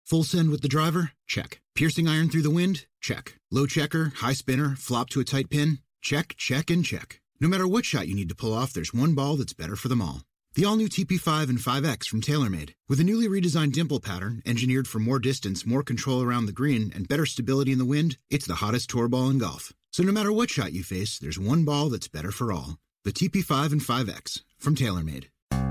Full send with the driver? Check. Piercing iron through the wind? Check. Low checker, high spinner, flop to a tight pin? Check, check, and check. No matter what shot you need to pull off, there's one ball that's better for them all. The all-new TP5 and 5X from TaylorMade. With a newly redesigned dimple pattern, engineered for more distance, more control around the green, and better stability in the wind, it's the hottest tour ball in golf. So no matter what shot you face, there's one ball that's better for all. The TP5 and 5X from TaylorMade.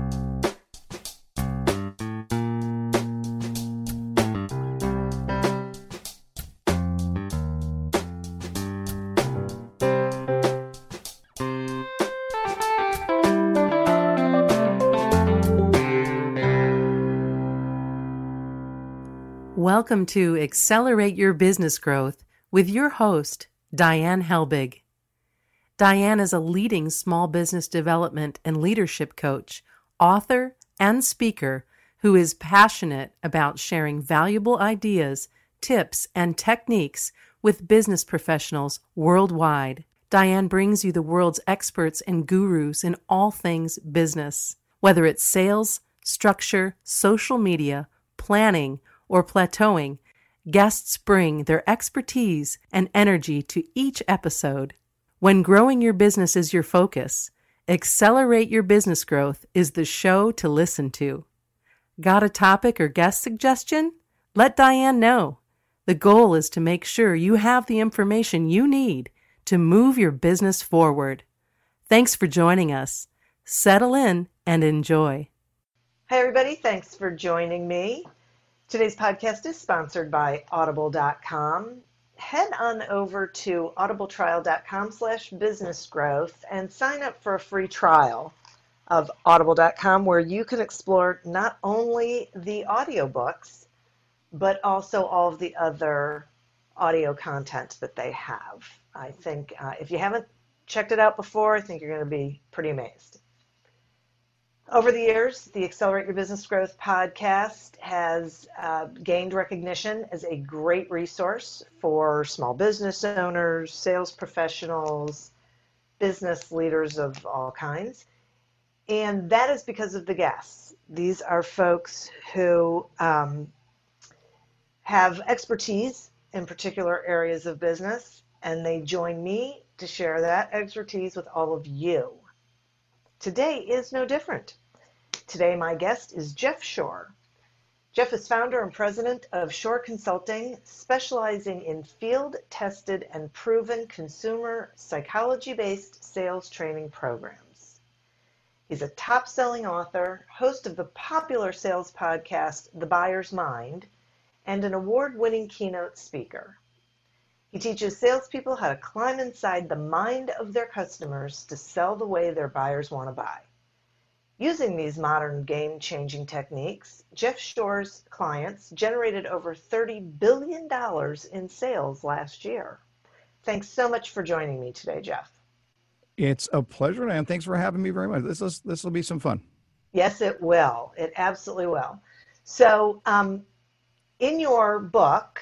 Welcome to Accelerate Your Business Growth with your host, Diane Helbig. Diane is a leading small business development and leadership coach, author, and speaker who is passionate about sharing valuable ideas, tips, and techniques with business professionals worldwide. Diane brings you the world's experts and gurus in all things business, whether it's sales, structure, social media, planning, or plateauing. Guests bring their expertise and energy to each episode. When growing your business is your focus, Accelerate Your Business Growth is the show to listen to. Got a topic or guest suggestion? Let Diane know. The goal is to make sure you have the information you need to move your business forward. Thanks for joining us. Settle in and enjoy. Hi, everybody. Thanks for joining me. Today's podcast is sponsored by Audible.com. Head on over to audibletrial.com/businessgrowth and sign up for a free trial of Audible.com where you can explore not only the audiobooks, but also all of the other audio content that they have. I think if you haven't checked it out before, I think you're going to be pretty amazed. Over the years, the Accelerate Your Business Growth podcast has gained recognition as a great resource for small business owners, sales professionals, business leaders of all kinds. And that is because of the guests. These are folks who have expertise in particular areas of business, and they join me to share that expertise with all of you. Today is no different. Today, my guest is Jeff Shore. Jeff is founder and president of Shore Consulting, specializing in field-tested and proven consumer psychology-based sales training programs. He's a top-selling author, host of the popular sales podcast, The Buyer's Mind, and an award-winning keynote speaker. He teaches salespeople how to climb inside the mind of their customers to sell the way their buyers want to buy. Using these modern game-changing techniques, Jeff Shore's clients generated over $30 billion in sales last year. Thanks so much for joining me today, Jeff. It's a pleasure, and thanks for having me very much. This will be some fun. Yes, it will. It absolutely will. So in your book,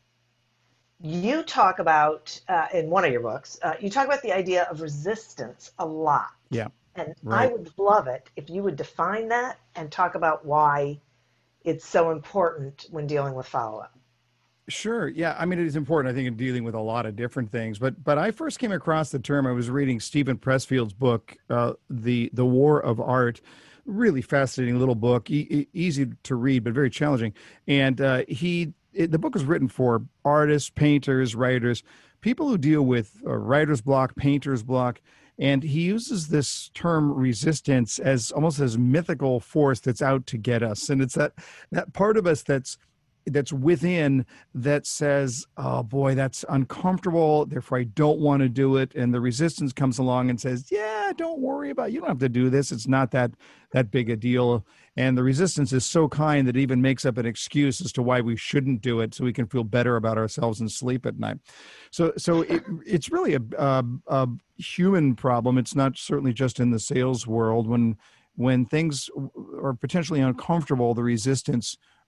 you talk about, in one of your books, you talk about the idea of resistance a lot. Yeah. And right. I would love it if you would define that and talk about why it's so important when dealing with follow-up. Sure. Yeah. I mean, it is important, I think, in dealing with a lot of different things. But I first came across the term, I was reading Stephen Pressfield's book, The War of Art. Really fascinating little book, easy to read, but very challenging. And the book was written for artists, painters, writers, people who deal with writer's block, painter's block. And he uses this term resistance as almost as mythical force that's out to get us. And it's that part of us that's within that says, oh boy, that's uncomfortable, therefore I don't want to do it. And the resistance comes along and says, yeah, don't worry about it. You don't have to do this. It's not that big a deal. And the resistance is so kind that it even makes up an excuse as to why we shouldn't do it so we can feel better about ourselves and sleep at night. So it's really a human problem. It's not certainly just in the sales world. When things are potentially uncomfortable, the resistance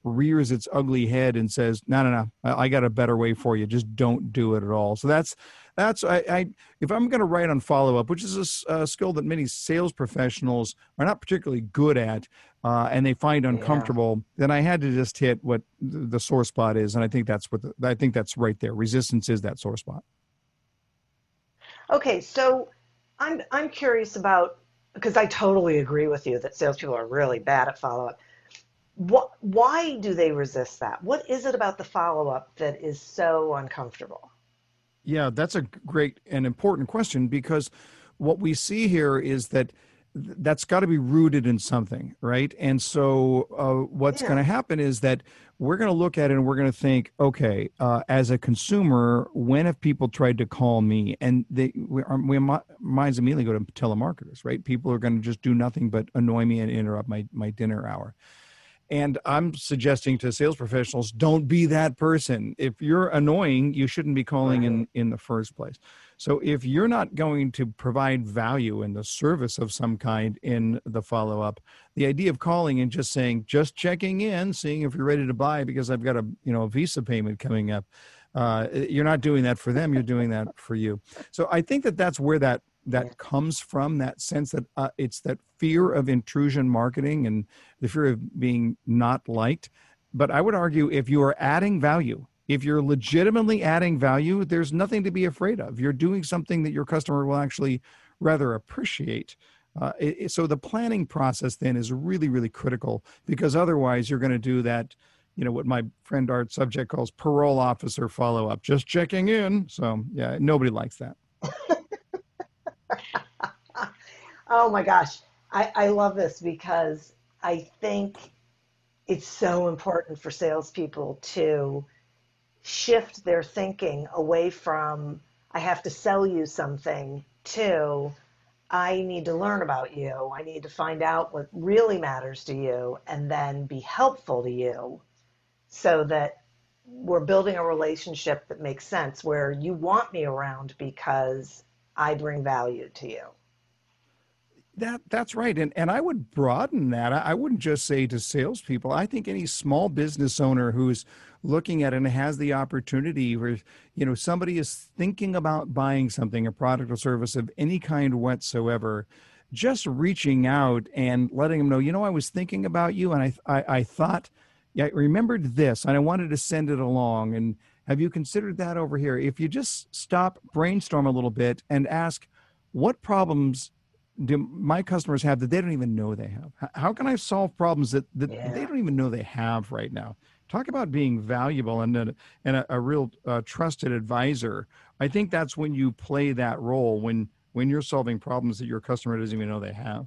rears its ugly head and says, no, I got a better way for you. Just don't do it at all. So that's if I'm going to write on follow-up, which is a skill that many sales professionals are not particularly good at, and they find uncomfortable, then I had to just hit what the sore spot is. And I think that's that's right there. Resistance is that sore spot. Okay, so I'm curious about, because I totally agree with you that salespeople are really bad at follow-up. Why do they resist that? What is it about the follow-up that is so uncomfortable? Yeah, that's a great and important question, because what we see here is that that's got to be rooted in something, right? And so what's going to happen is that we're going to look at it and we're going to think, okay, as a consumer, when have people tried to call me? And we minds immediately go to telemarketers, right? People are going to just do nothing but annoy me and interrupt my dinner hour. And I'm suggesting to sales professionals, don't be that person. If you're annoying, you shouldn't be calling in the first place. So if you're not going to provide value in the service of some kind in the follow-up, the idea of calling and just saying, just checking in, seeing if you're ready to buy because I've got a Visa payment coming up. You're not doing that for them. You're doing that for you. So I think that's where that comes from, that sense that it's that fear of intrusion marketing and the fear of being not liked. But I would argue if you are adding value, if you're legitimately adding value, there's nothing to be afraid of. You're doing something that your customer will actually rather appreciate. So the planning process then is really, really critical, because otherwise you're going to do that, what my friend Art Subject calls parole officer follow-up, just checking in. So yeah, nobody likes that. Oh my gosh. I love this, because I think it's so important for salespeople to shift their thinking away from, I have to sell you something, to, I need to learn about you. I need to find out what really matters to you and then be helpful to you, so that we're building a relationship that makes sense, where you want me around because I bring value to you. That's right. And I would broaden that. I wouldn't just say to salespeople. I think any small business owner who's looking at it and has the opportunity where, somebody is thinking about buying something, a product or service of any kind whatsoever, just reaching out and letting them know, I was thinking about you, and I thought, I remembered this and I wanted to send it along. And have you considered that over here? If you just stop, brainstorm a little bit and ask, what problems do my customers have that they don't even know they have? How can I solve problems that they don't even know they have right now? Talk about being valuable and a real trusted advisor. I think that's when you play that role, when you're solving problems that your customer doesn't even know they have.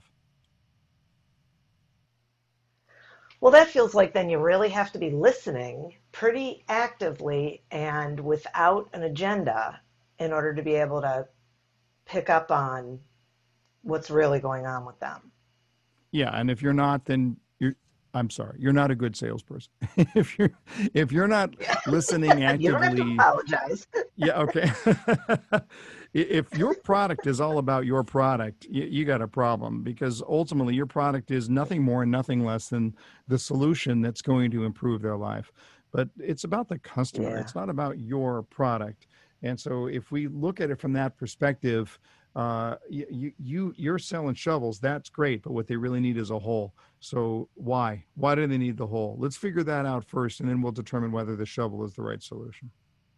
Well, that feels like then you really have to be listening pretty actively and without an agenda in order to be able to pick up on what's really going on with them. Yeah, and if you're not, then you're not a good salesperson. if you're not listening actively, you don't have to apologize. Yeah, okay. If your product is all about your product, you got a problem, because ultimately your product is nothing more and nothing less than the solution that's going to improve their life. But it's about the customer. Yeah. It's not about your product. And so if we look at it from that perspective, you're selling shovels. That's great, but what they really need is a hole. So why do they need the hole? Let's figure that out first, and then we'll determine whether the shovel is the right solution.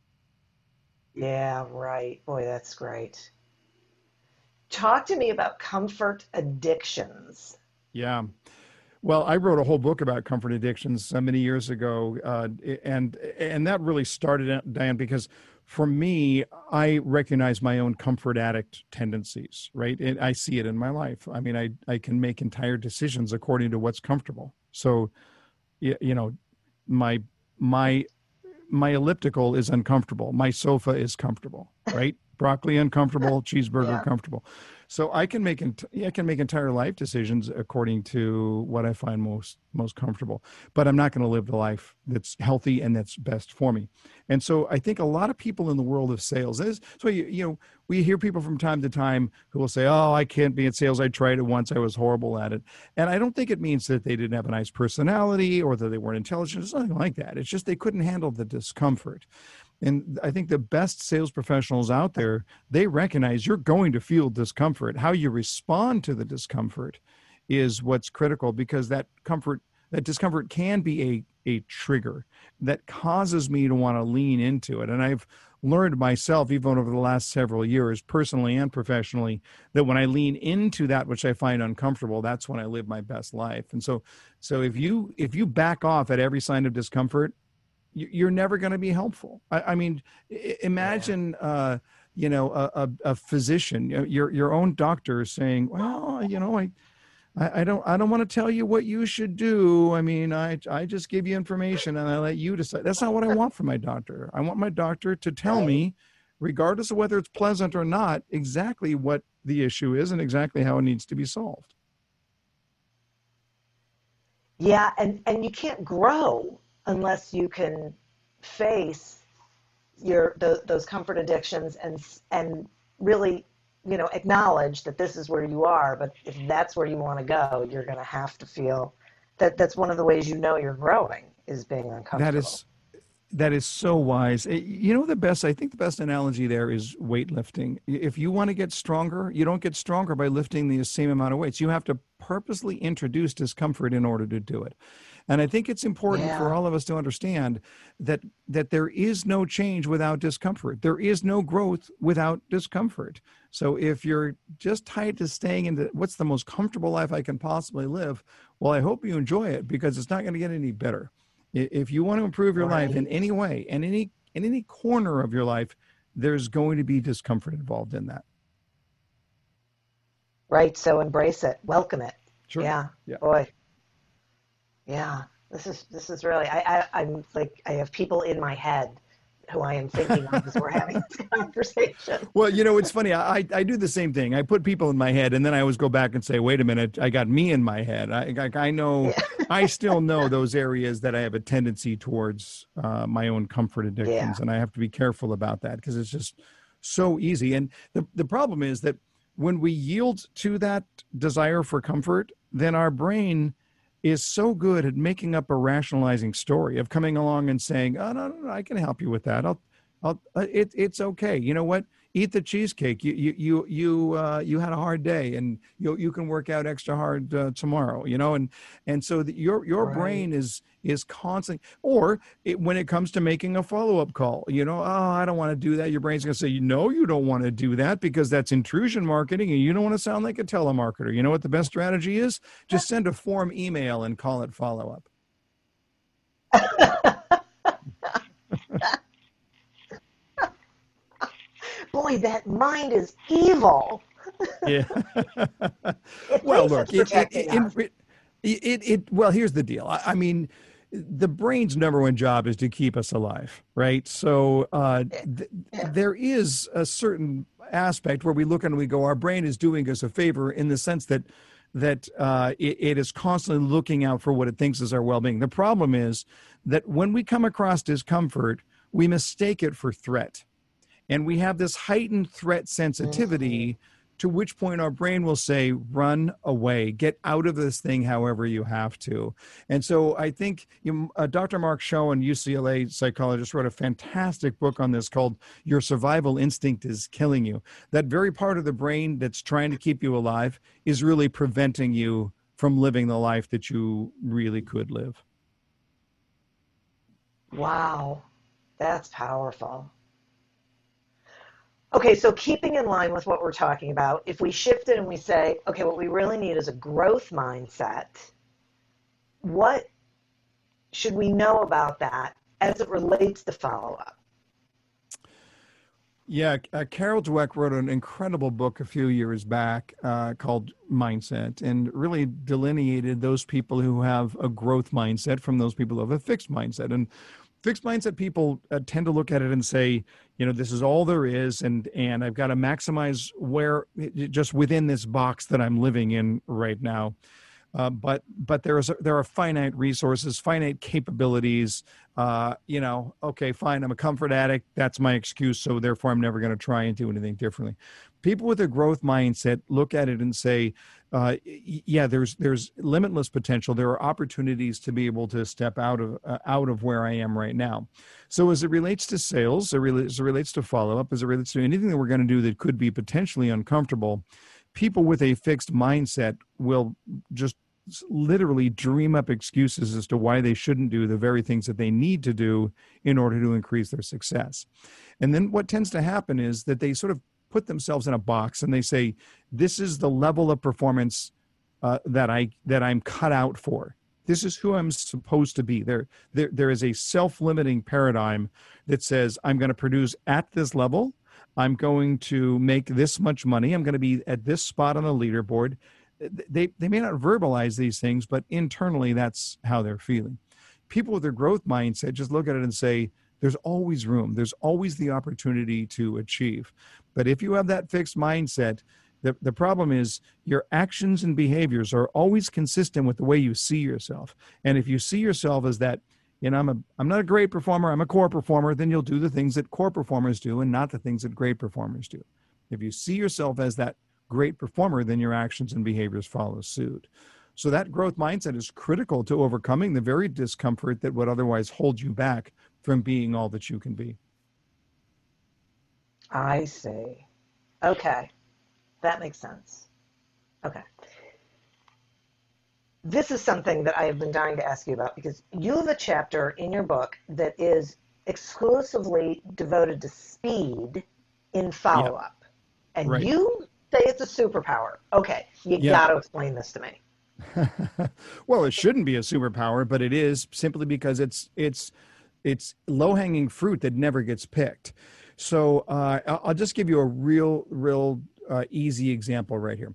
Yeah, right. Boy, that's great. Talk to me about comfort addictions. Yeah. Well, I wrote a whole book about comfort addictions so many years ago, and that really started, Diane, because for me, I recognize my own comfort addict tendencies, right? And I see it in my life. I mean, I can make entire decisions according to what's comfortable. So, my elliptical is uncomfortable. My sofa is comfortable, right? Broccoli uncomfortable, cheeseburger comfortable. So I can make entire life decisions according to what I find most comfortable, but I'm not going to live the life that's healthy and that's best for me. And so I think a lot of people in the world of sales is, so we hear people from time to time who will say, "Oh, I can't be in sales. I tried it once. I was horrible at it." And I don't think it means that they didn't have a nice personality or that they weren't intelligent. It's nothing like that. It's just they couldn't handle the discomfort. And I think the best sales professionals out there, they recognize you're going to feel discomfort. How you respond to the discomfort is what's critical, because that discomfort can be a trigger that causes me to want to lean into it. And I've learned myself, even over the last several years, personally and professionally, that when I lean into that which I find uncomfortable, that's when I live my best life. And so if you back off at every sign of discomfort, you're never going to be helpful. I mean, imagine, a physician, your own doctor saying, "Well, I don't want to tell you what you should do. I mean, I just give you information and I let you decide." That's not what I want from my doctor. I want my doctor to tell me, regardless of whether it's pleasant or not, exactly what the issue is and exactly how it needs to be solved. Yeah, and you can't grow unless you can face those comfort addictions and really, acknowledge that this is where you are. But if that's where you want to go, you're going to have to feel that's one of the ways you're growing, is being uncomfortable. That is so wise. I think the best analogy there is weightlifting. If you want to get stronger, you don't get stronger by lifting the same amount of weights. You have to purposely introduce discomfort in order to do it. And I think it's important for all of us to understand that there is no change without discomfort. There is no growth without discomfort. So if you're just tied to staying in what's the most comfortable life I can possibly live, well, I hope you enjoy it, because it's not going to get any better. If you want to improve your life in any way and in any corner of your life, there's going to be discomfort involved in that. Right. So embrace it. Welcome it. Sure. Yeah. Boy. Yeah. This is really, I'm like, I have people in my head who I am thinking of as we're having this conversation. Well, it's funny. I do the same thing. I put people in my head, and then I always go back and say, wait a minute, I got me in my head. I know, I still know those areas that I have a tendency towards my own comfort addictions, and I have to be careful about that, because it's just so easy. And the problem is that when we yield to that desire for comfort, then our brain is so good at making up a rationalizing story of coming along and saying, "Oh, no, I can help you with that. It's okay. You know what? Eat the cheesecake. You had a hard day, and you can work out extra hard tomorrow. And so your brain is constantly. Or when it comes to making a follow-up call, "Oh, I don't want to do that." Your brain's going to say, "No, you don't want to do that, because that's intrusion marketing, and you don't want to sound like a telemarketer." You know what the best strategy is? Just send a form email and call it follow-up. Boy, that mind is evil. Yeah. Well, look, well, here's the deal. I mean, the brain's number one job is to keep us alive, right? So there is a certain aspect where we look and we go, our brain is doing us a favor, in the sense that it is constantly looking out for what it thinks is our well-being. The problem is that when we come across discomfort, we mistake it for threat. And we have this heightened threat sensitivity, to which point our brain will say, run away, get out of this thing however you have to. And so I think Dr. Mark Schoen, UCLA psychologist, wrote a fantastic book on this called Your Survival Instinct is Killing You. That very part of the brain that's trying to keep you alive is really preventing you from living the life that you really could live. Wow, that's powerful. Okay, so keeping in line with what we're talking about, if we shift it and we say, okay, what we really need is a growth mindset, what should we know about that as it relates to follow-up? Yeah, Carol Dweck wrote an incredible book a few years back called Mindset, and really delineated those people who have a growth mindset from those people who have a fixed mindset. And fixed mindset people tend to look at it and say, this is all there is, and I've got to maximize where, just within this box that I'm living in right now. But there are finite resources, finite capabilities. Okay, fine, I'm a comfort addict. That's my excuse. So therefore, I'm never going to try and do anything differently. People with a growth mindset look at it and say, there's limitless potential. There are opportunities to be able to step out of where I am right now. So as it relates to sales, as it relates to follow-up, as it relates to anything that we're going to do that could be potentially uncomfortable, people with a fixed mindset will just literally dream up excuses as to why they shouldn't do the very things that they need to do in order to increase their success. And then what tends to happen is that they sort of put themselves in a box and they say, this is the level of performance that I'm cut out for. This is who I'm supposed to be. There is a self-limiting paradigm that says, I'm going to produce at this level. I'm going to make this much money. I'm going to be at this spot on the leaderboard. They may not verbalize these things, but internally that's how they're feeling. People with their growth mindset just look at it and say, there's always room. There's always the opportunity to achieve. But if you have that fixed mindset, the problem is your actions and behaviors are always consistent with the way you see yourself. And if you see yourself as that, I'm not a great performer, I'm a core performer, then you'll do the things that core performers do and not the things that great performers do. If you see yourself as that great performer, then your actions and behaviors follow suit. So that growth mindset is critical to overcoming the very discomfort that would otherwise hold you back from being all that you can be. I see. Okay. That makes sense. Okay. This is something that I have been dying to ask you about, because you have a chapter in your book that is exclusively devoted to speed in follow-up. Yep. And right. You say it's a superpower. Okay. You got to explain this to me. Well, it shouldn't be a superpower, but it is, simply because it's low-hanging fruit that never gets picked. So I'll just give you a real easy example right here.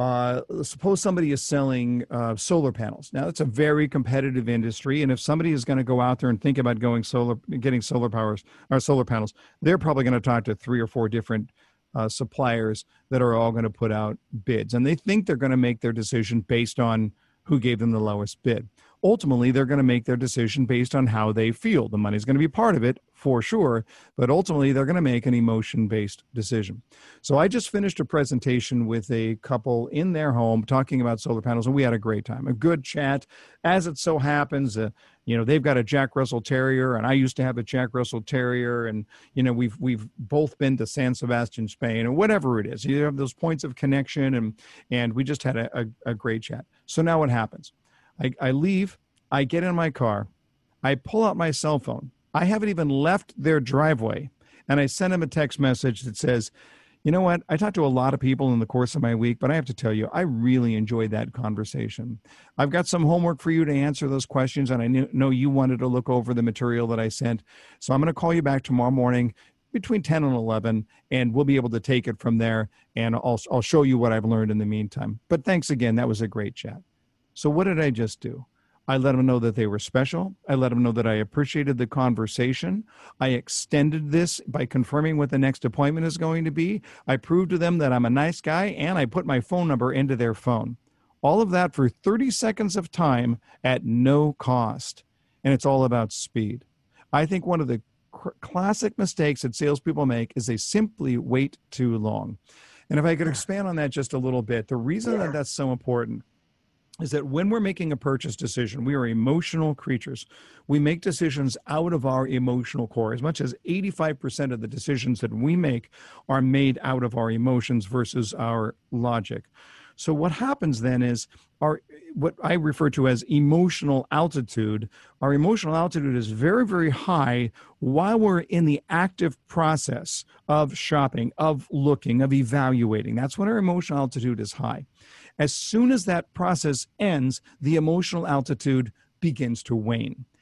Suppose somebody is selling solar panels. Now, it's a very competitive industry, and if somebody is going to go out there and think about getting solar panels, they're probably going to talk to 3 or 4 different suppliers that are all going to put out bids, and they think they're going to make their decision based on who gave them the lowest bid. Ultimately, they're going to make their decision based on how they feel. The money's going to be part of it, for sure, but ultimately they're going to make an emotion-based decision. So I just finished a presentation with a couple in their home talking about solar panels, and we had a great time, a good chat. As it so happens, they've got a Jack Russell Terrier, and I used to have a Jack Russell Terrier, and we've both been to San Sebastian, Spain, or whatever it is. You have those points of connection, and we just had a great chat. So now what happens? I leave, I get in my car, I pull out my cell phone. I haven't even left their driveway, and I send them a text message that says, you know what, I talked to a lot of people in the course of my week, but I have to tell you, I really enjoyed that conversation. I've got some homework for you to answer those questions, and I know you wanted to look over the material that I sent. So I'm going to call you back tomorrow morning between 10 and 11, and we'll be able to take it from there, and I'll show you what I've learned in the meantime. But thanks again. That was a great chat. So what did I just do? I let them know that they were special. I let them know that I appreciated the conversation. I extended this by confirming what the next appointment is going to be. I proved to them that I'm a nice guy, and I put my phone number into their phone. All of that for 30 seconds of time at no cost. And it's all about speed. I think one of the classic mistakes that salespeople make is they simply wait too long. And if I could expand on that just a little bit, the reason that that's so important is that when we're making a purchase decision, we are emotional creatures. We make decisions out of our emotional core. As much as 85% of the decisions that we make are made out of our emotions versus our logic. So what happens then is what I refer to as emotional altitude. Our emotional altitude is very, very high while we're in the active process of shopping, of looking, of evaluating. That's when our emotional altitude is high. As soon as that process ends, the emotional altitude begins to wane.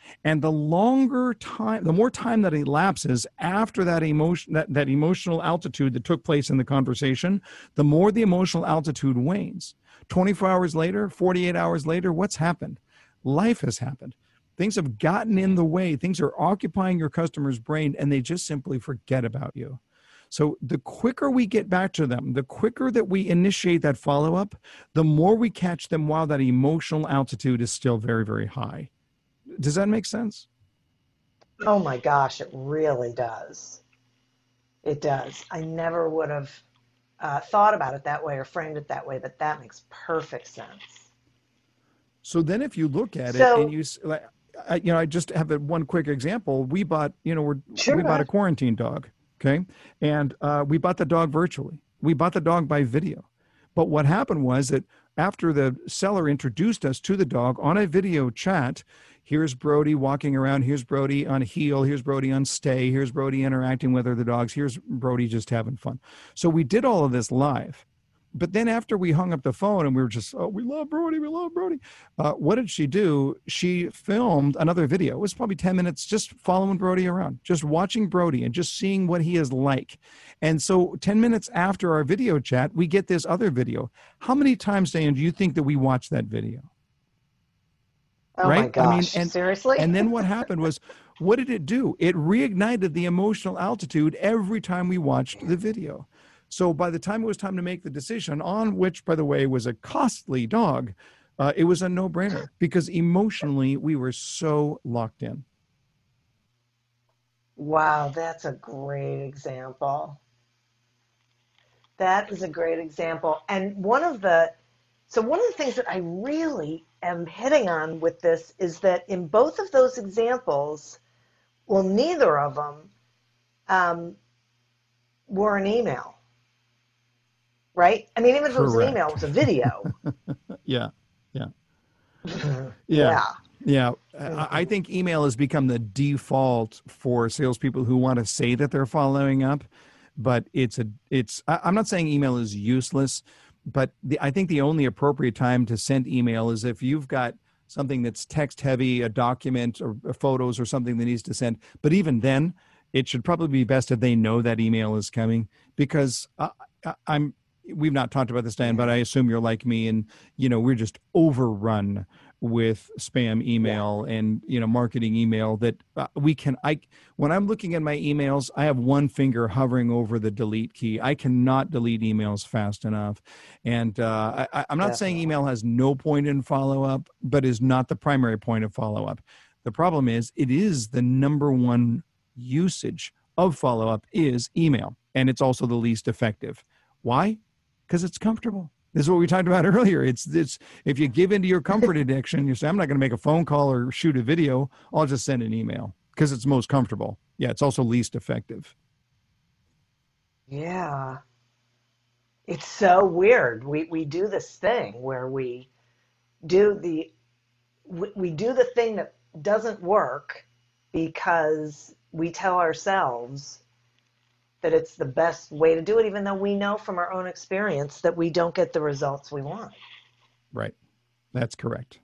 And the longer time, the more time that elapses after that emotion, that emotional altitude that took place in the conversation, the more the emotional altitude wanes. 24 hours later, 48 hours later, what's happened? Life has happened. Things have gotten in the way. Things are occupying your customer's brain, and they just simply forget about you. So the quicker we get back to them, the quicker that we initiate that follow-up, the more we catch them while that emotional altitude is still very, very high. Does that make sense? Oh my gosh, it really does. It does. I never would have thought about it that way or framed it that way, but that makes perfect sense. So then if you look at it So, and I just have one quick example. We bought, sure, we go bought a ahead. quarantine dog. Okay. And we bought the dog virtually. We bought the dog by video. But what happened was that after the seller introduced us to the dog on a video chat, here's Brody walking around, here's Brody on heel, here's Brody on stay, here's Brody interacting with other dogs, here's Brody just having fun. So we did all of this live. But then after we hung up the phone and we were just, oh, we love Brody, we love Brody. What did she do? She filmed another video. It was probably 10 minutes just following Brody around, just watching Brody and just seeing what he is like. And so 10 minutes after our video chat, we get this other video. How many times, Dan, do you think that we watched that video? Oh Right? my gosh, seriously? And then what happened was, what did it do? It reignited the emotional altitude every time we watched the video. So by the time it was time to make the decision, on which, by the way, was a costly dog, it was a no-brainer because emotionally we were so locked in. Wow, that's a great example. That is a great example. And one of the things that I really am hitting on with this is that in both of those examples, well, neither of them were an email, right? I mean, even if it was an email, it was a video. Yeah, yeah, Yeah. yeah. I think email has become the default for salespeople who want to say that they're following up, but I'm not saying email is useless, but I think the only appropriate time to send email is if you've got something that's text heavy, a document or photos or something that needs to send. But even then, it should probably be best if they know that email is coming, because we've not talked about this, Dan, but I assume you're like me and, we're just overrun with spam email and, marketing email that when I'm looking at my emails, I have one finger hovering over the delete key. I cannot delete emails fast enough. And I'm not saying email has no point in follow-up, but is not the primary point of follow-up. The problem is it is the number one usage of follow-up is email. And it's also the least effective. Why? Because it's comfortable. This is what we talked about earlier. It's if you give into your comfort addiction, you say, I'm not going to make a phone call or shoot a video. I'll just send an email because it's most comfortable. Yeah, it's also least effective. Yeah. It's so weird. We do this thing where we do the thing that doesn't work because we tell ourselves that it's the best way to do it, even though we know from our own experience that we don't get the results we want. Right. That's correct.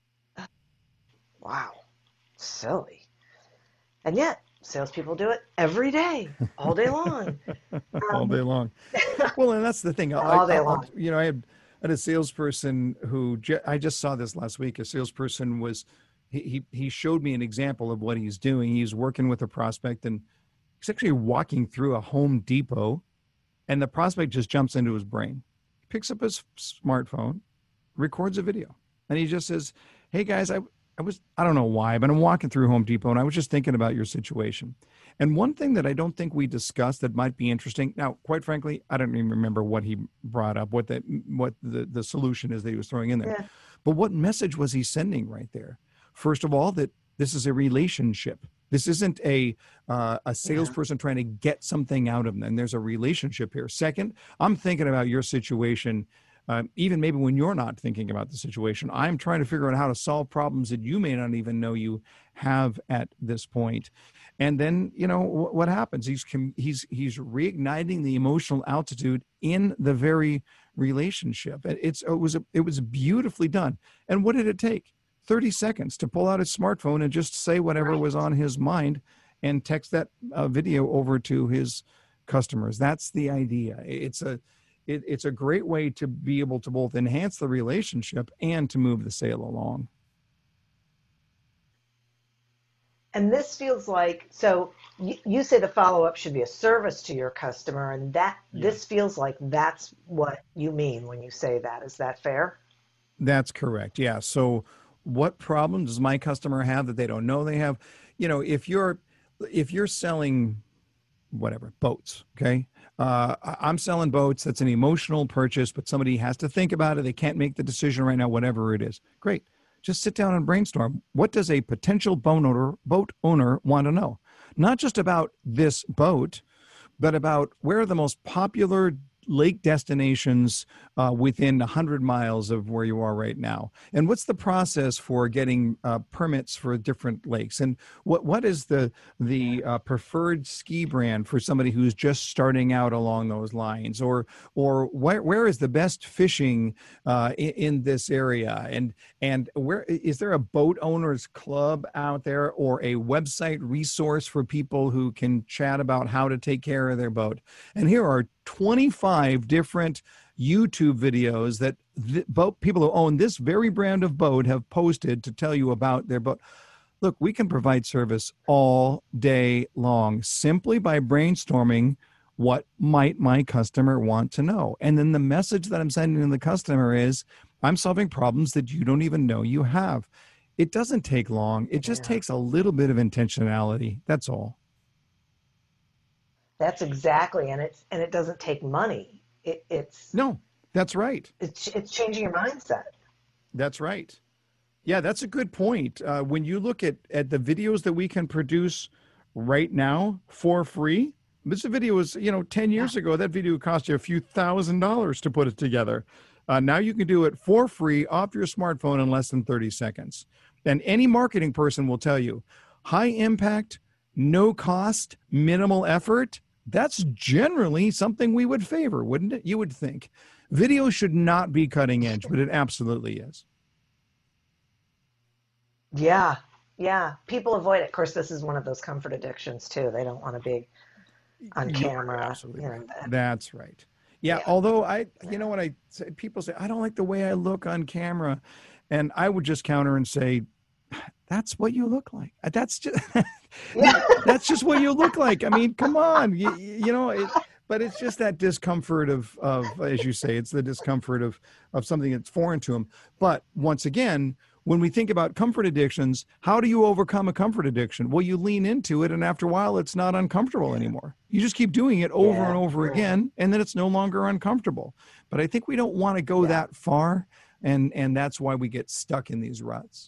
Wow. Silly. And yet, salespeople do it every day, all day long. All day long. Well, and that's the thing. All day long. I had a salesperson who, I just saw this last week. A salesperson he showed me an example of what he's doing. He's working with a prospect and he's actually walking through a Home Depot, and the prospect just jumps into his brain. He picks up his smartphone, records a video, and he just says, hey guys, I don't know why, but I'm walking through Home Depot and I was just thinking about your situation. And one thing that I don't think we discussed that might be interesting. Now, quite frankly, I don't even remember what he brought up, what the solution is that he was throwing in there. Yeah. But what message was he sending right there? First of all, that this is a relationship. This isn't a salesperson trying to get something out of them. And there's a relationship here. Second, I'm thinking about your situation, even maybe when you're not thinking about the situation. I'm trying to figure out how to solve problems that you may not even know you have at this point. And then, what happens? He's reigniting the emotional altitude in the very relationship. It was beautifully done. And what did it take? 30 seconds to pull out his smartphone and just say whatever was on his mind and text that video over to his customers. That's the idea. It's a great way to be able to both enhance the relationship and to move the sale along. And this feels like, so you say the follow-up should be a service to your customer, and this feels like that's what you mean when you say that. Is that fair? That's correct. Yeah. So what problem does my customer have that they don't know they have? If you're selling whatever, boats, okay? I'm selling boats. That's an emotional purchase, but somebody has to think about it. They can't make the decision right now, whatever it is. Great. Just sit down and brainstorm. What does a potential boat owner want to know? Not just about this boat, but about where are the most popular lake destinations within 100 miles of where you are right now, and what's the process for getting permits for different lakes, and what is the preferred ski brand for somebody who's just starting out along those lines, or where is the best fishing in this area, and where is there a boat owners club out there, or a website resource for people who can chat about how to take care of their boat. And here are 25 different YouTube videos that boat people who own this very brand of boat have posted to tell you about their boat. Look, we can provide service all day long simply by brainstorming what might my customer want to know. And then the message that I'm sending to the customer is, I'm solving problems that you don't even know you have. It doesn't take long. It just takes a little bit of intentionality. That's all. That's exactly, and it doesn't take money. No, that's right. It's changing your mindset. That's right. Yeah, that's a good point. When you look at the videos that we can produce right now for free, this video was 10 years ago. That video cost you a few $1,000s to put it together. Now you can do it for free off your smartphone in less than 30 seconds. And any marketing person will tell you, high impact, no cost, minimal effort. That's generally something we would favor, wouldn't it? You would think. Video should not be cutting edge, but it absolutely is. Yeah. People avoid it. Of course, this is one of those comfort addictions too. They don't want to be on camera. Absolutely. That's right. Yeah. Although when I say, people say, I don't like the way I look on camera. And I would just counter and say, that's what you look like. That's just, that's just what you look like. I mean, come on, but it's just that discomfort of, as you say, it's the discomfort of something that's foreign to them. But once again, when we think about comfort addictions, how do you overcome a comfort addiction? Well, you lean into it, and after a while, it's not uncomfortable anymore. You just keep doing it over and over again, and then it's no longer uncomfortable. But I think we don't want to go that far, and that's why we get stuck in these ruts.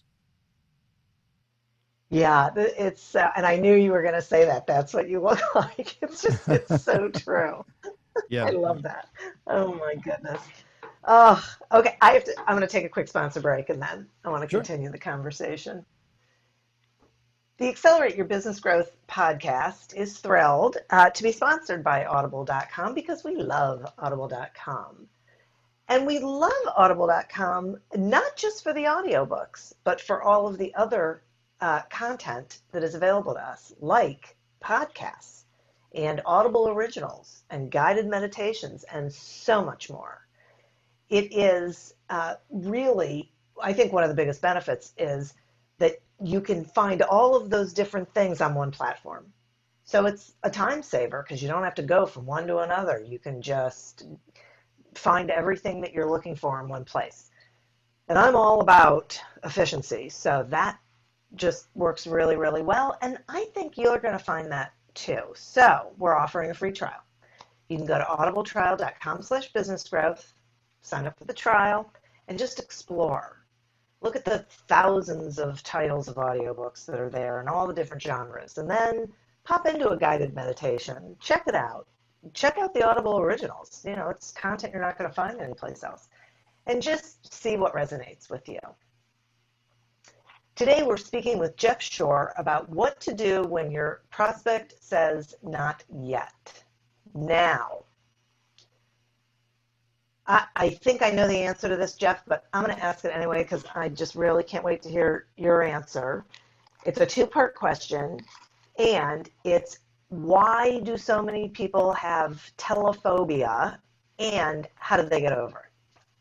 Yeah, it's and I knew you were going to say that. That's what you look like. It's so true. Yeah, I love that. Oh my goodness. Oh, okay. I'm going to take a quick sponsor break, and then I want to continue the conversation. The Accelerate Your Business Growth podcast is thrilled to be sponsored by Audible.com, because we love Audible.com. And we love Audible.com not just for the audiobooks, but for all of the other content that is available to us, like podcasts and Audible originals and guided meditations and so much more. It is really, I think one of the biggest benefits is that you can find all of those different things on one platform. So it's a time saver because you don't have to go from one to another. You can just find everything that you're looking for in one place. And I'm all about efficiency, so that just works really, really well. And I think you're going to find that too. So we're offering a free trial. You can go to audibletrial.com/businessgrowth, sign up for the trial, and just explore. Look at the thousands of titles of audiobooks that are there and all the different genres. And then pop into a guided meditation. Check it out. Check out the Audible originals. It's content you're not going to find anyplace else. And just see what resonates with you. Today, we're speaking with Jeff Shore about what to do when your prospect says not yet. Now, I think I know the answer to this, Jeff, but I'm going to ask it anyway because I just really can't wait to hear your answer. It's a two-part question, and it's why do so many people have telephobia, and how did they get over it?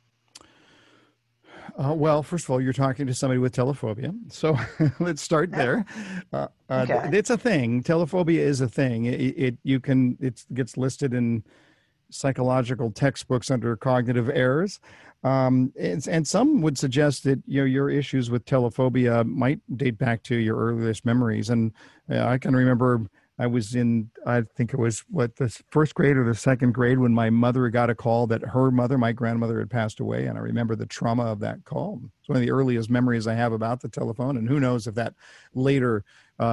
Well, first of all, you're talking to somebody with telephobia, so let's start there. Okay. It's a thing. Telephobia is a thing. It gets listed in psychological textbooks under cognitive errors, and some would suggest that your issues with telephobia might date back to your earliest memories. And I can remember I was in, I think it was the first grade or the second grade when my mother got a call that her mother, my grandmother, had passed away. And I remember the trauma of that call. It's one of the earliest memories I have about the telephone. And who knows if that later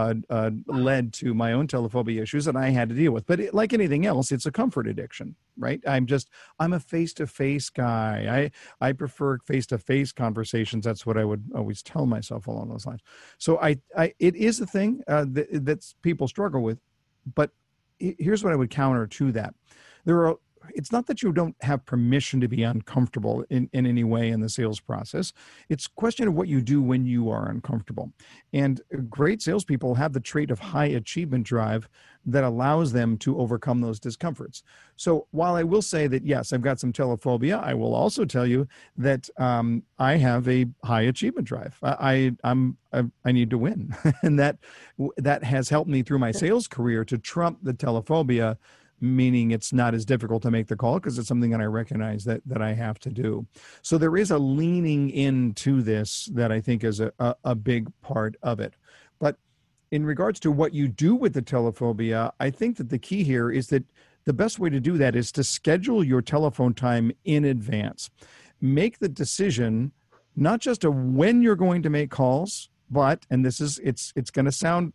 led to my own telephobia issues that I had to deal with. But like anything else, it's a comfort addiction, right? I'm a face-to-face guy. I prefer face-to-face conversations. That's what I would always tell myself along those lines. So it is a thing that people struggle with. But here's what I would counter to that. It's not that you don't have permission to be uncomfortable in any way in the sales process. It's a question of what you do when you are uncomfortable. And great salespeople have the trait of high achievement drive that allows them to overcome those discomforts. So while I will say that, yes, I've got some telephobia, I will also tell you that I have a high achievement drive. I need to win. And that has helped me through my sales career to trump the telephobia, meaning it's not as difficult to make the call because it's something that I recognize that I have to do. So there is a leaning into this that I think is a big part of it. But in regards to what you do with the telephobia, I think that the key here is that the best way to do that is to schedule your telephone time in advance. Make the decision not just of when you're going to make calls, but, and it's going to sound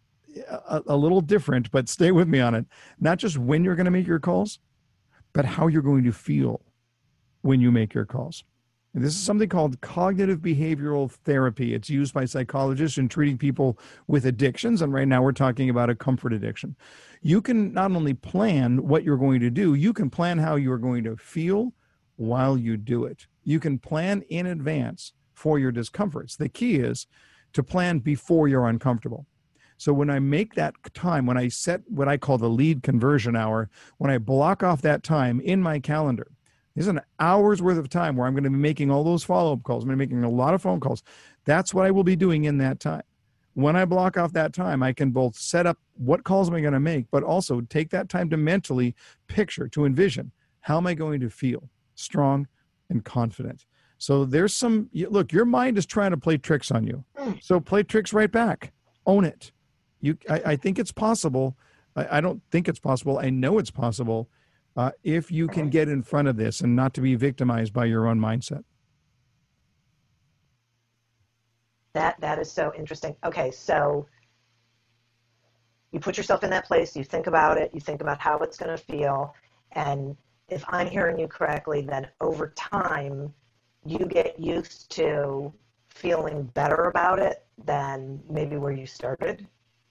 a little different, but stay with me on it. Not just when you're going to make your calls, but how you're going to feel when you make your calls. And this is something called cognitive behavioral therapy. It's used by psychologists in treating people with addictions. And right now we're talking about a comfort addiction. You can not only plan what you're going to do, you can plan how you're going to feel while you do it. You can plan in advance for your discomforts. The key is to plan before you're uncomfortable. So when I make that time, when I set what I call the lead conversion hour, when I block off that time in my calendar, there's an hour's worth of time where I'm going to be making all those follow-up calls. I'm going to be making a lot of phone calls. That's what I will be doing in that time. When I block off that time, I can both set up what calls am I going to make, but also take that time to mentally picture, to envision, how am I going to feel strong and confident. So there's look, your mind is trying to play tricks on you. So play tricks right back. Own it. I think it's possible. I don't think it's possible. I know it's possible if you can get in front of this and not to be victimized by your own mindset. That is so interesting. Okay, so you put yourself in that place, you think about it, you think about how it's going to feel, and if I'm hearing you correctly, then over time you get used to feeling better about it than maybe where you started.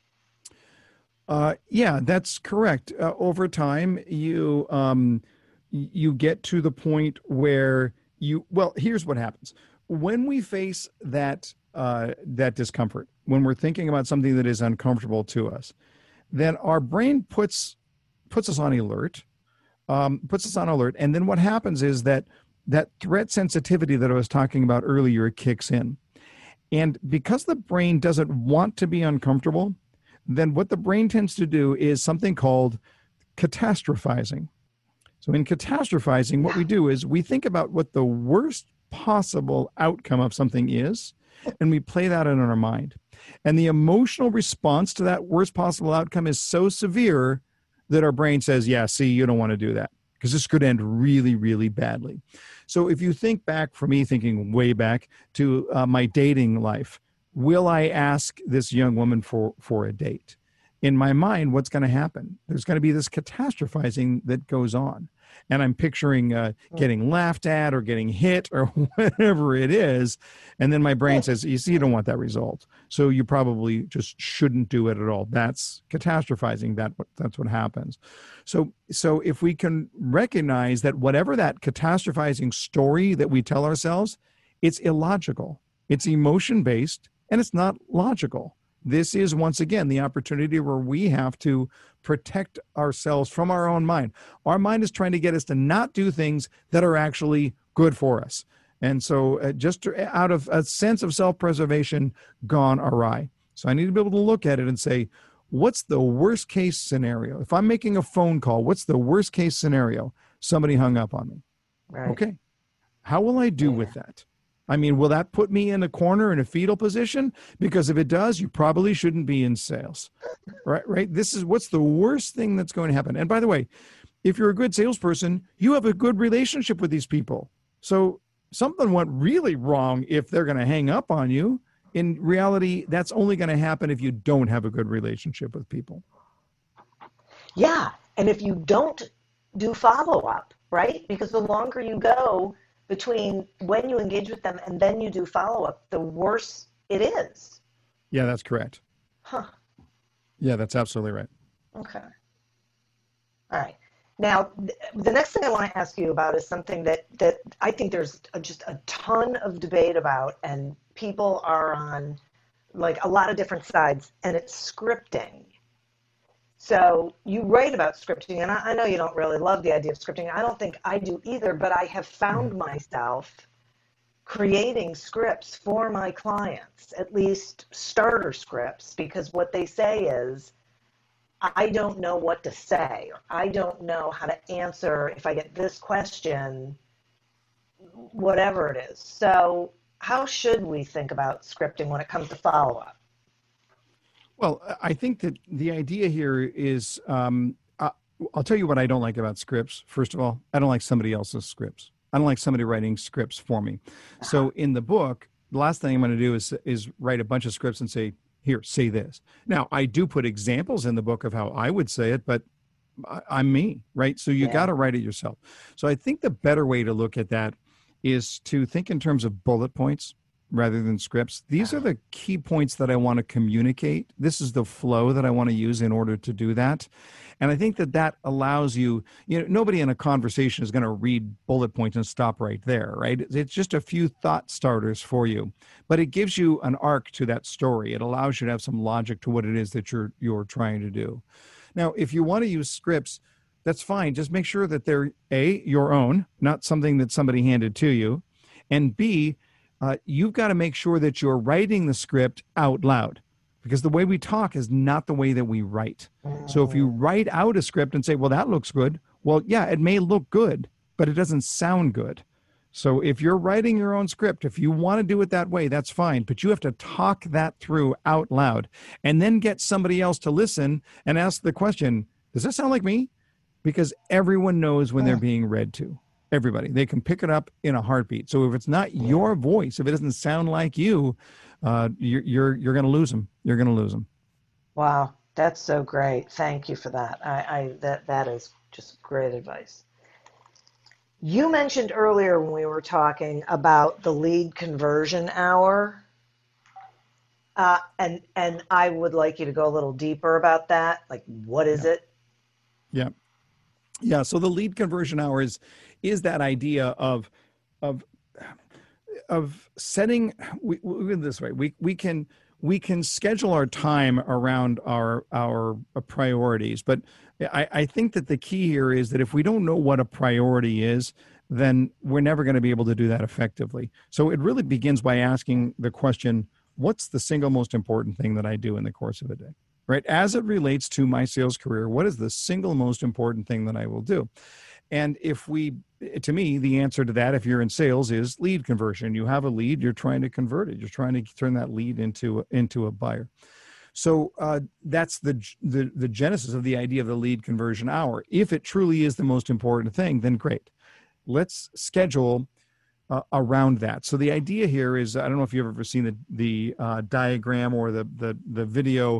Yeah, that's correct. Over time, you get to the point where here's what happens. When we face that discomfort, when we're thinking about something that is uncomfortable to us, then our brain puts us on alert, and then what happens is that threat sensitivity that I was talking about earlier kicks in. And because the brain doesn't want to be uncomfortable, then what the brain tends to do is something called catastrophizing. So in catastrophizing, what we do is we think about what the worst possible outcome of something is, and we play that in our mind. And the emotional response to that worst possible outcome is so severe that our brain says, yeah, see, you don't want to do that because this could end really, really badly. So if you think back, for me thinking way back to my dating life, will I ask this young woman for a date? in my mind, what's going to happen? There's going to be this catastrophizing that goes on. And I'm picturing getting laughed at or getting hit or whatever it is. And then my brain says, you see, you don't want that result. So you probably just shouldn't do it at all. That's catastrophizing. That's what happens. So if we can recognize that whatever that catastrophizing story that we tell ourselves, it's illogical, it's emotion-based, and it's not logical. This is, once again, the opportunity where we have to protect ourselves from our own mind. Our mind is trying to get us to not do things that are actually good for us. And so just out of a sense of self-preservation, gone awry. So I need to be able to look at it and say, what's the worst case scenario? If I'm making a phone call, what's the worst case scenario? Somebody hung up on me. Right. Okay. How will I do with that? I mean, will that put me in a corner in a fetal position? Because if it does, you probably shouldn't be in sales, right? This is what's the worst thing that's going to happen. And by the way, if you're a good salesperson, you have a good relationship with these people. So something went really wrong if they're going to hang up on you. In reality, that's only going to happen if you don't have a good relationship with people. Yeah. And if you don't do follow-up, right? Because the longer you go between when you engage with them and then you do follow-up, the worse it is. Yeah, that's correct. Huh. Yeah, that's absolutely right. Okay. All right. Now, the next thing I want to ask you about is something that I think there's just a ton of debate about, and people are on like a lot of different sides, and it's scripting. So you write about scripting, and I know you don't really love the idea of scripting. I don't think I do either, but I have found myself creating scripts for my clients, at least starter scripts, because what they say is, I don't know what to say, or I don't know how to answer if I get this question, whatever it is. So how should we think about scripting when it comes to follow-up? Well, I think that the idea here is, I'll tell you what I don't like about scripts. First of all, I don't like somebody else's scripts. I don't like somebody writing scripts for me. So in the book, the last thing I'm going to do is write a bunch of scripts and say, here, say this. Now, I do put examples in the book of how I would say it, but I'm me, right? So you got to write it yourself. So I think the better way to look at that is to think in terms of bullet points rather than scripts. These are the key points that I want to communicate. This is the flow that I want to use in order to do that. And I think that allows you, nobody in a conversation is going to read bullet points and stop right there, right? It's just a few thought starters for you, but it gives you an arc to that story. It allows you to have some logic to what it is that you're trying to do. Now, if you want to use scripts, that's fine. Just make sure that they're A, your own, not something that somebody handed to you, and B, you've got to make sure that you're writing the script out loud, because the way we talk is not the way that we write. So if you write out a script and say, well, that looks good. Well, yeah, it may look good, but it doesn't sound good. So if you're writing your own script, if you want to do it that way, that's fine. But you have to talk that through out loud and then get somebody else to listen and ask the question, does that sound like me? Because everyone knows when they're being read to. Everybody, they can pick it up in a heartbeat. So if it's not your voice, if it doesn't sound like you, you're going to lose them. You're going to lose them. Wow, that's so great. Thank you for that. That is just great advice. You mentioned earlier when we were talking about the lead conversion hour, and I would like you to go a little deeper about that. Like, what is it? Yeah. So the lead conversion hour is that idea of setting this way. We can schedule our time around our priorities, but I think that the key here is that if we don't know what a priority is, then we're never going to be able to do that effectively. So it really begins by asking the question, what's the single most important thing that I do in the course of a day? Right? As it relates to my sales career, what is the single most important thing that I will do? And to me, the answer to that, if you're in sales, is lead conversion. You have a lead, you're trying to convert it. You're trying to turn that lead into a buyer. So that's the genesis of the idea of the lead conversion hour. If it truly is the most important thing, then great. Let's schedule around that. So the idea here is, I don't know if you've ever seen the diagram or the video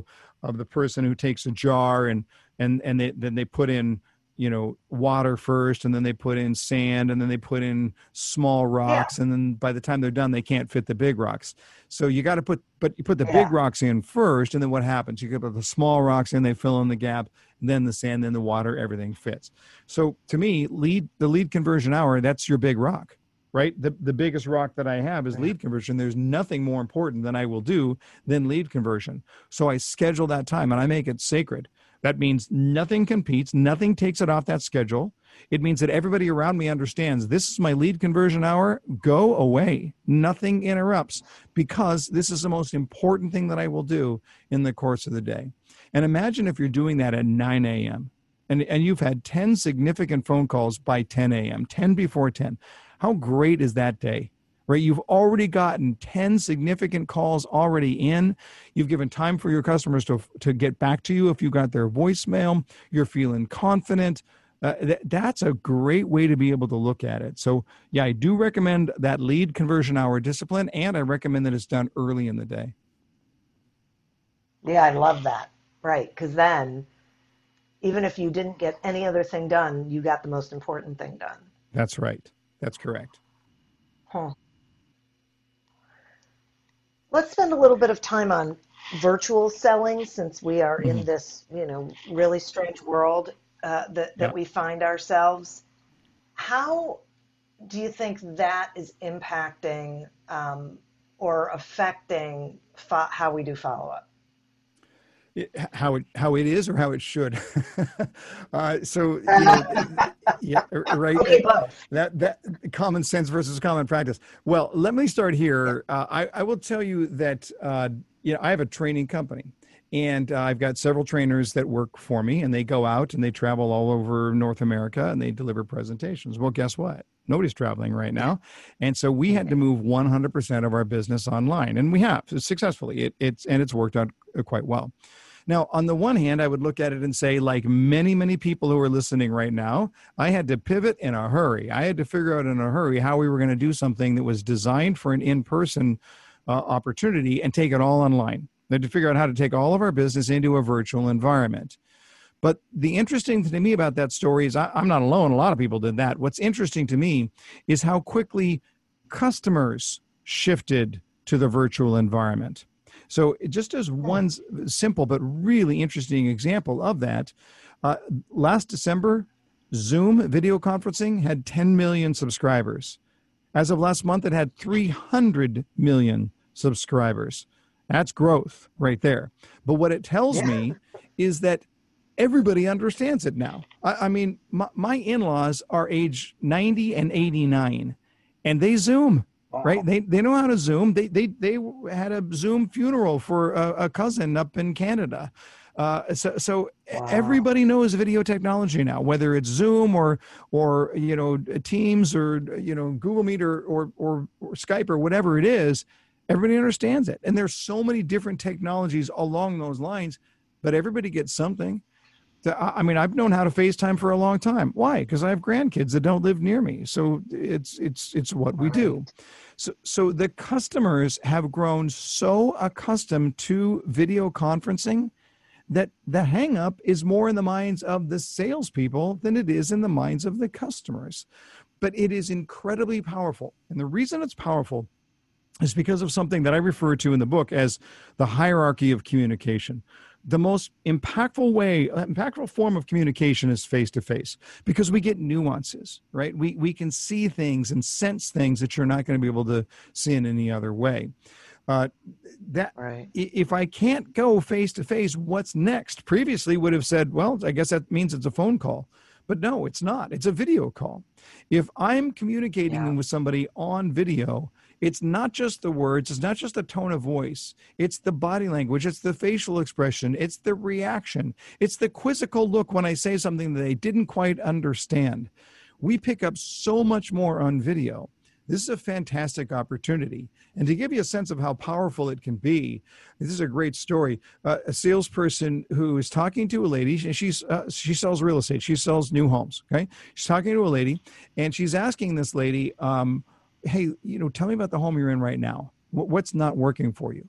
of the person who takes a jar and then they put in, water first, and then they put in sand, and then they put in small rocks, and then by the time they're done, they can't fit the big rocks. So you got to put the big rocks in first, and then what happens? You put the small rocks in, they fill in the gap, then the sand, then the water, everything fits. So to me, the lead conversion hour, that's your big rock, right? The biggest rock that I have is lead conversion. There's nothing more important than I will do than lead conversion. So I schedule that time and I make it sacred. That means nothing competes, nothing takes it off that schedule. It means that everybody around me understands this is my lead conversion hour, go away. Nothing interrupts, because this is the most important thing that I will do in the course of the day. And imagine if you're doing that at 9 a.m. and you've had 10 significant phone calls by 10 a.m., 10 before 10. How great is that day? Right? You've already gotten 10 significant calls already in. You've given time for your customers to get back to you if you got their voicemail. You're feeling confident. That's a great way to be able to look at it. So yeah, I do recommend that lead conversion hour discipline, and I recommend that it's done early in the day. Yeah, I love that. Right. Because then even if you didn't get any other thing done, you got the most important thing done. That's right. That's correct. Huh. Let's spend a little bit of time on virtual selling, since we are in this, really strange world that we find ourselves. How do you think that is impacting or affecting how we do follow-up? How it is, or how it should. Right. Okay, both. That common sense versus common practice. Well, let me start here. I will tell you that I have a training company, and I've got several trainers that work for me, and they go out and they travel all over North America and they deliver presentations. Well, guess what? Nobody's traveling right now. And so we had to move 100% of our business online, and we have successfully. It's worked out quite well. Now, on the one hand, I would look at it and say, like many, many people who are listening right now, I had to pivot in a hurry. I had to figure out in a hurry how we were going to do something that was designed for an in-person opportunity and take it all online. I had to figure out how to take all of our business into a virtual environment. But the interesting thing to me about that story is I'm not alone. A lot of people did that. What's interesting to me is how quickly customers shifted to the virtual environment. So just as one simple but really interesting example of that, last December, Zoom video conferencing had 10 million subscribers. As of last month, it had 300 million subscribers. That's growth right there. But what it tells me is that everybody understands it now. I mean, my in-laws are age 90 and 89, and they Zoom. Right? They know how to Zoom. They had a Zoom funeral for a cousin up in Canada. So everybody knows video technology now, whether it's Zoom or Teams or Google Meet or Skype or whatever it is. Everybody understands it. And there's so many different technologies along those lines, but everybody gets something. I mean, I've known how to FaceTime for a long time. Why? Because I have grandkids that don't live near me. So it's what we do. So the customers have grown so accustomed to video conferencing that the hang up is more in the minds of the salespeople than it is in the minds of the customers. But it is incredibly powerful. And the reason it's powerful is because of something that I refer to in the book as the hierarchy of communication. The most impactful form of communication is face-to-face, because we get nuances, right? We can see things and sense things that you're not going to be able to see in any other way. If I can't go face-to-face, what's next? Previously would have said, well, I guess that means it's a phone call. But no, it's not. It's a video call. If I'm communicating with somebody on video, it's not just the words, it's not just the tone of voice, it's the body language, it's the facial expression, it's the reaction, it's the quizzical look when I say something that they didn't quite understand. We pick up so much more on video. This is a fantastic opportunity. And to give you a sense of how powerful it can be, this is a great story. A salesperson who is talking to a lady, and she sells real estate. She sells new homes, okay? She's talking to a lady, and she's asking this lady, hey, tell me about the home you're in right now. What's not working for you?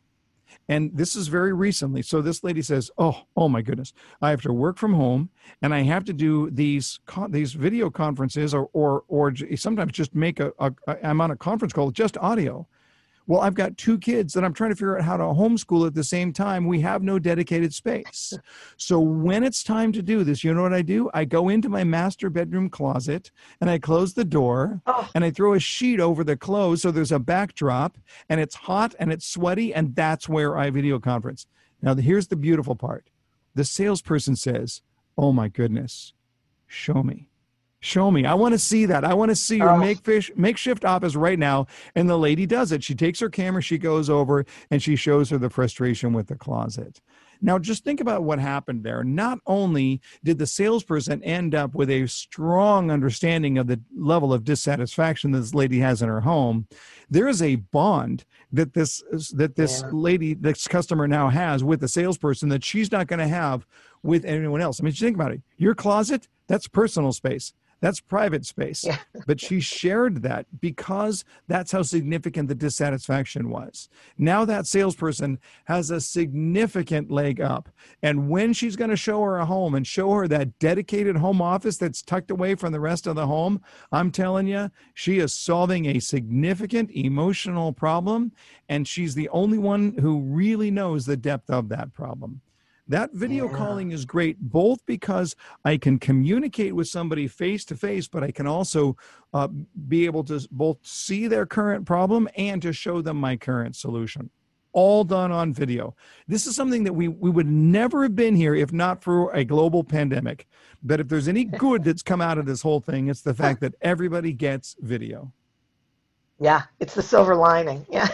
And this is very recently. So this lady says, oh my goodness, I have to work from home and I have to do these video conferences or sometimes just I'm on a conference call, just audio. Well, I've got 2 kids that I'm trying to figure out how to homeschool at the same time. We have no dedicated space. So when it's time to do this, you know what I do? I go into my master bedroom closet and I close the door and I throw a sheet over the clothes so there's a backdrop and it's hot and it's sweaty, and that's where I video conference. Now, here's the beautiful part. The salesperson says, oh my goodness, show me. Show me. I want to see that. I want to see your makeshift office right now. And the lady does it. She takes her camera, she goes over, and she shows her the frustration with the closet. Now, just think about what happened there. Not only did the salesperson end up with a strong understanding of the level of dissatisfaction this lady has in her home, there is a bond that this lady, this customer now has with the salesperson that she's not going to have with anyone else. I mean, think about it. Your closet, that's personal space. That's private space. Yeah. But she shared that because that's how significant the dissatisfaction was. Now that salesperson has a significant leg up. And when she's going to show her a home and show her that dedicated home office that's tucked away from the rest of the home, I'm telling you, she is solving a significant emotional problem. And she's the only one who really knows the depth of that problem. That video calling is great, both because I can communicate with somebody face to face, but I can also be able to both see their current problem and to show them my current solution. All done on video. This is something that we would never have been here if not for a global pandemic. But if there's any good that's come out of this whole thing, it's the fact that everybody gets video. Yeah, it's the silver lining. Yeah.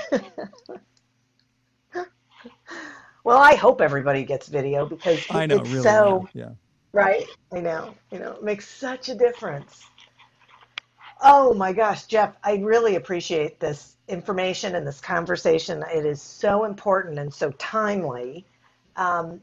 Well, I hope everybody gets video because it's really, so, right? I know, it makes such a difference. Oh my gosh, Jeff, I really appreciate this information and this conversation. It is so important and so timely. So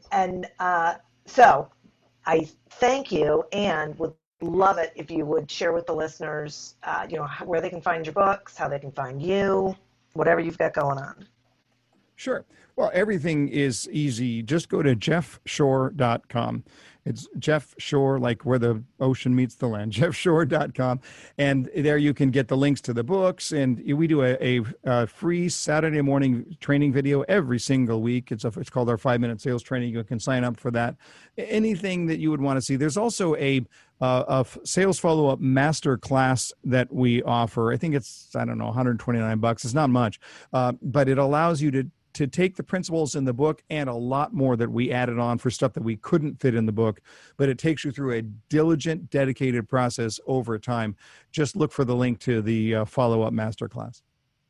I thank you and would love it if you would share with the listeners, where they can find your books, how they can find you, whatever you've got going on. Sure. Well, everything is easy. Just go to jeffshore.com. It's Jeff Shore, like where the ocean meets the land, jeffshore.com. And there you can get the links to the books. And we do a free Saturday morning training video every single week. It's called our 5-minute sales training. You can sign up for that. Anything that you would want to see. There's also a sales follow-up master class that we offer. I think it's, $129. It's not much, but it allows you to take the principles in the book and a lot more that we added on for stuff that we couldn't fit in the book, but it takes you through a diligent, dedicated process over time. Just look for the link to the follow-up masterclass.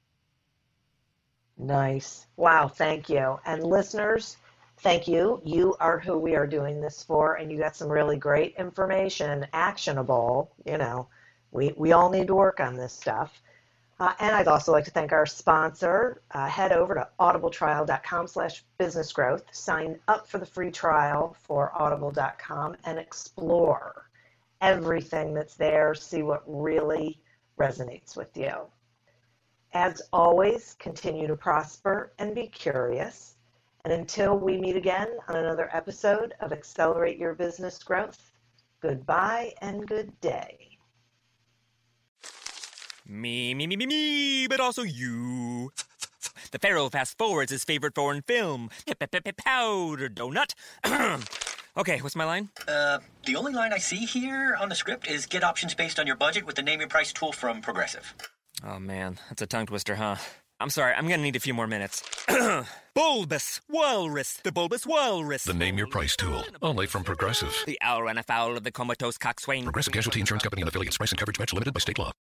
Nice. Wow. Thank you. And listeners, thank you. You are who we are doing this for, and you got some really great information, actionable. We all need to work on this stuff. And I'd also like to thank our sponsor. Head over to audibletrial.com/businessgrowth. Sign up for the free trial for audible.com and explore everything that's there. See what really resonates with you. As always, continue to prosper and be curious. And until we meet again on another episode of Accelerate Your Business Growth, goodbye and good day. Me, but also you. The Pharaoh fast forwards his favorite foreign film, Powder Donut. Okay, what's my line? The only line I see here on the script is get options based on your budget with the Name Your Price tool from Progressive. Oh man, that's a tongue twister, huh? I'm sorry, I'm gonna need a few more minutes. Bulbous Walrus, the Bulbous Walrus. The Name Your Price tool, only from Progressive. The owl ran afoul of the comatose coxswain. Progressive Casualty Insurance Company and affiliates. Price and coverage match limited by state law.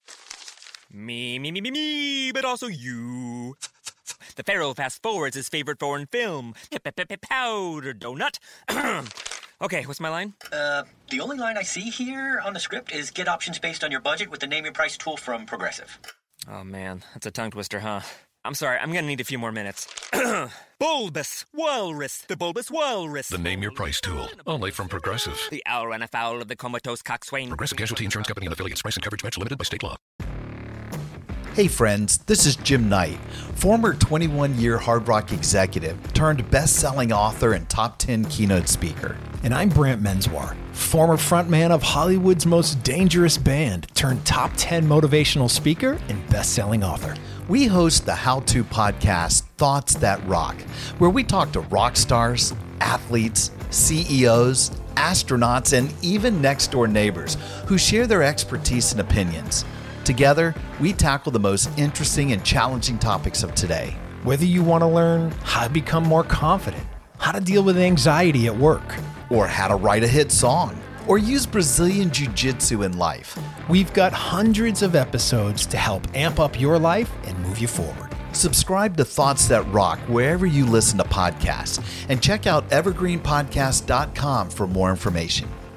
Me, but also you. The Pharaoh fast forwards his favorite foreign film, Powder Donut. Okay, what's my line? The only line I see here on the script is get options based on your budget with the Name Your Price tool from Progressive. Oh man, that's a tongue twister, huh? I'm sorry, I'm gonna need a few more minutes. Bulbous Walrus, the Bulbous Walrus. The Name Your Price tool, only from Progressive. The owl ran afoul of the comatose coxswain. Progressive Casualty Insurance Company and affiliates. Price and coverage match limited by state law. Hey friends, this is Jim Knight, former 21-year Hard Rock executive turned best-selling author and top 10 keynote speaker. And I'm Brant Menswar, former frontman of Hollywood's Most Dangerous Band turned top 10 motivational speaker and best-selling author. We host the how-to podcast Thoughts That Rock, where we talk to rock stars, athletes, CEOs, astronauts, and even next-door neighbors who share their expertise and opinions. Together, we tackle the most interesting and challenging topics of today. Whether you want to learn how to become more confident, how to deal with anxiety at work, or how to write a hit song, or use Brazilian Jiu-Jitsu in life, we've got hundreds of episodes to help amp up your life and move you forward. Subscribe to Thoughts That Rock wherever you listen to podcasts, and check out evergreenpodcast.com for more information.